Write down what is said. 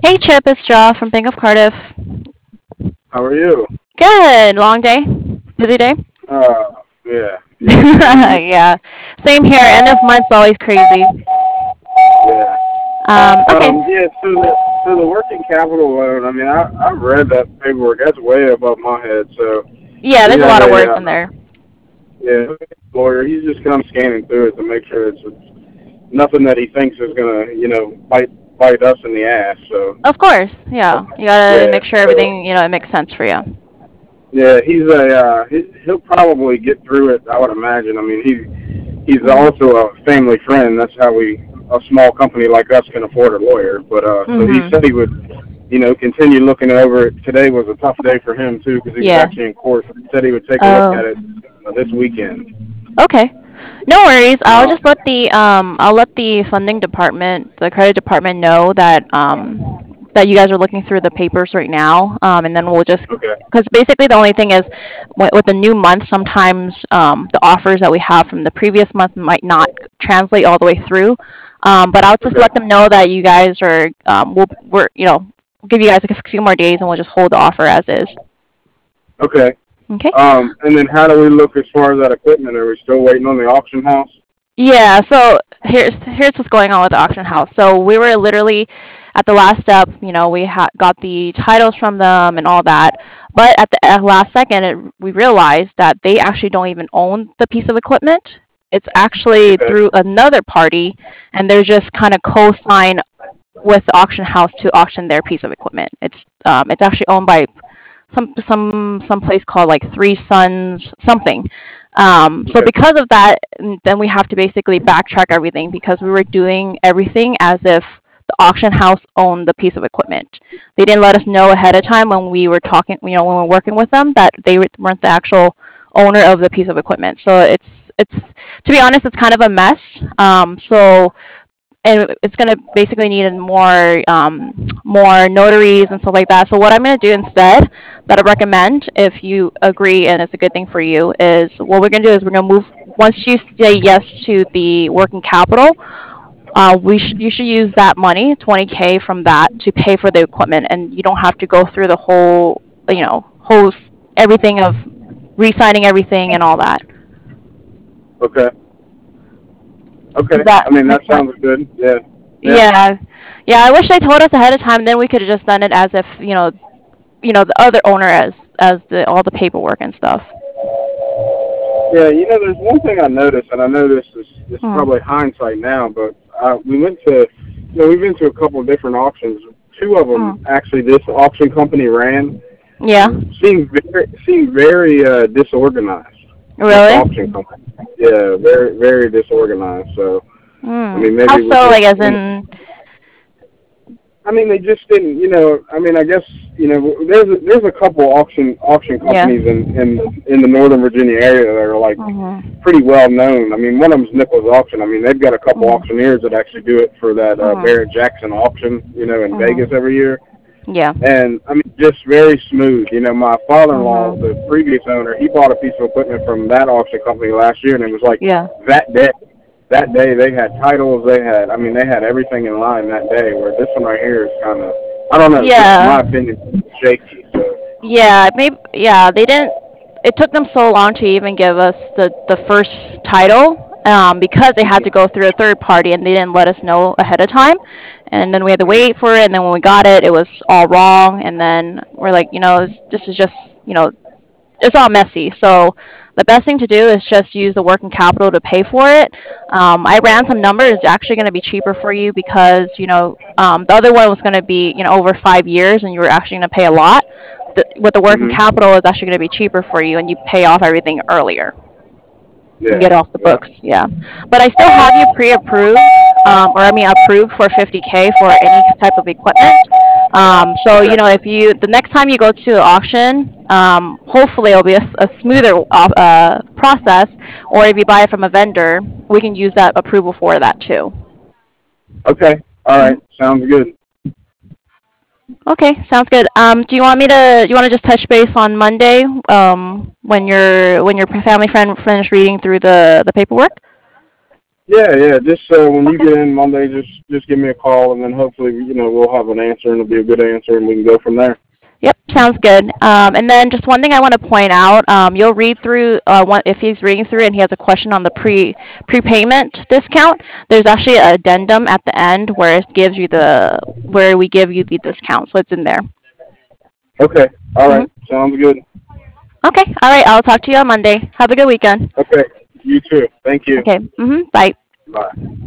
Hey Chip, it's Jaw from Bank of Cardiff. How are you? Good. Long day? Busy day? Yeah, yeah, busy. Yeah. Same here. End of month's always crazy. Yeah. Okay. Yeah. So the working capital loan. I mean, I read that paperwork. That's way above my head. So Yeah, we there's a have lot of a words in there. yeah lawyer. He's just kind of scanning through it to make sure it's nothing that he thinks is gonna bite us in the ass. So Of course. Yeah. You gotta yeah. make sure So everything, it makes sense for you. yeah, he'll probably get through it. I would imagine. I mean, he's Mhm. also a family friend. That's how a small company like us can afford a lawyer. But so he said he Mhm. would, continue looking it over. Today was a tough day for him too because he was Yeah. actually in court. He said he would take a look Oh. at it this weekend. Okay. No worries. I'll Uh, just I'll let the funding department, the credit department know that you guys are looking through the papers right now, and then we'll just okay, because basically the only thing is with the new month, sometimes the offers that we have from the previous month might not translate all the way through. But I'll just okay, let them know that you guys are we're give you guys like a few more days and we'll just hold the offer as is. okay. Okay. And then how do we look as far as that equipment? Are we still waiting on the auction house? Yeah, so here's what's going on with the auction house. So we were literally at the last step. We got the titles from them and all that, but at the last second, we realized that they actually don't even own the piece of equipment. It's actually Okay, through another party, and they're just kind of co-sign with the auction house to auction their piece of equipment. It's actually owned by some place called like Three Sons something. So okay, because of that, then we have to basically backtrack everything because we were doing everything as if the auction house owned the piece of equipment. They didn't let us know ahead of time when we were talking, when we were working with them, that they weren't the actual owner of the piece of equipment. So it's to be honest, it's kind of a mess. So and it's going to basically need more notaries and stuff like that. So what I'm going to do instead, that I recommend, if you agree and it's a good thing for you, is what we're going to do is we're going to move. Once you say yes to the working capital, you should use that money, 20K from that, to pay for the equipment, and you don't have to go through the whole everything of re-signing everything and all that. okay, okay. Does that I mean, make that sense? sounds good. Yeah, yeah. Yeah, yeah. I wish they told us ahead of time. Then we could have just done it as if the other owner as the all the paperwork and stuff. Yeah, there's one thing I noticed, and I know this is Hmm. probably hindsight now, but we've been to a couple of different auctions. Two of them Hmm. actually, this auction company ran Yeah. seemed very disorganized. This Really? auction company, yeah, very very disorganized. So I Hmm. mean, How maybe we so? just Like as in? I mean, they just didn't. I mean, I guess there's a couple auction Yeah. companies in the Northern Virginia area that are like Mhm. pretty well known. I mean, one of them's Nichols Auction. I mean, they've got a couple Mhm. auctioneers that actually do it for that Barrett Mhm. Jackson auction, in Vegas Mhm. every year. Yeah. And I mean, just very smooth. My father-in-law, the Mhm. previous owner, he bought a piece of equipment from that auction company last year, and it was like Yeah. that day. That day they had titles. I mean, they had everything in line that day. Where this one right here is kind of, I don't know, just Yeah. my opinion, shaky. So Yeah. Maybe. Yeah. They didn't. It took them so long to even give us the first title, because they had to go through a third party and they didn't let us know ahead of time, and then we had to wait for it, and then when we got it, it was all wrong, and then we're like, this is just, you know it's all messy. So the best thing to do is just use the working capital to pay for it. I ran some numbers. It's actually going to be cheaper for you because the other one was going to be over 5 years, and you were actually going to pay a lot. With the working hmm capital, it's actually going to be cheaper for you, and you pay off everything earlier and yeah, get off the yeah. books. Yeah, but I still have you pre-approved, or I mean approved for 50K for any type of equipment. So Okay, if the next time you go to the auction, hopefully it'll be a smoother process. Or if you buy it from a vendor, we can use that approval for that too. okay, all right, Mhm. sounds good. Okay, sounds good. Do you want to just touch base on Monday, when your family friend finished reading through the paperwork? Yeah. Just when you get in Monday, just give me a call, and then hopefully we'll have an answer, and it'll be a good answer, and we can go from there. Yep, sounds good. And then just one thing I want to point out, you'll read through if he's reading through and he has a question on the prepayment discount. There's actually an addendum at the end where it gives you where we give you the discount, so it's in there. Okay. All Hmm. right. Sounds good. Okay, all right. I'll talk to you on Monday. Have a good weekend. Okay. You too. Thank you. Okay. Bye. Bye.